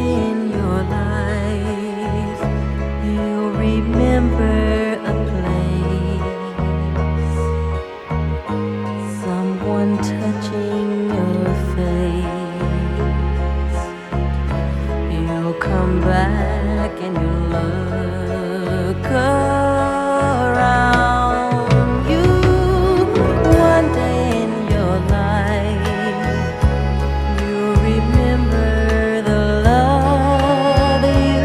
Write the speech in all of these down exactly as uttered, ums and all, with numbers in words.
in your life, you'll remember a place, someone touching your face. You'll come back and you'll look around you. One day in your life, you'll remember the love you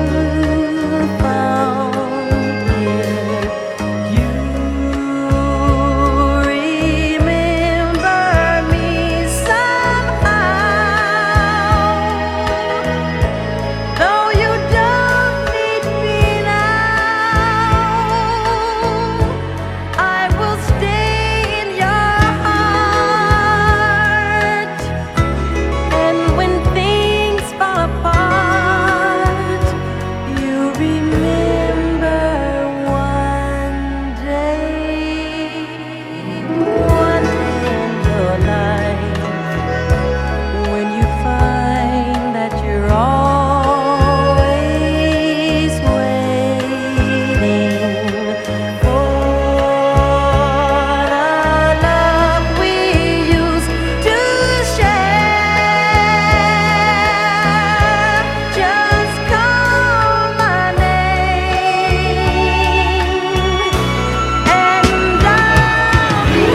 found here. You remember me somehow, though you don't need me now. I will stay in your heart, and when things fall apart, you remember one day, one day in your life, when you find that you're always waiting for the love we used to share. Just call my name, and I'll be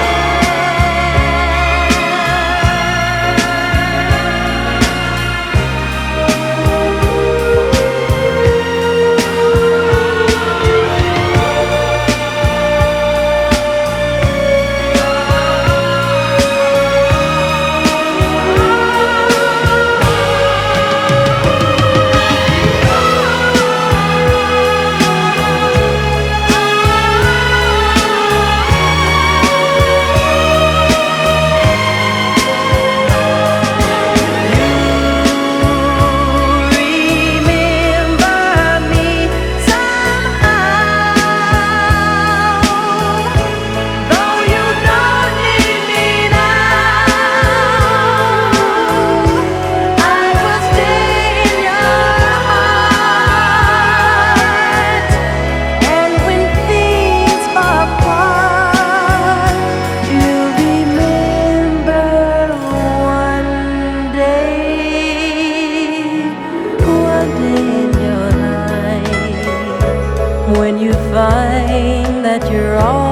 remember me somehow, though you don't need me now. I will stay in your heart, and when things fall apart, you remember one day, one day in your life, when you find that you're all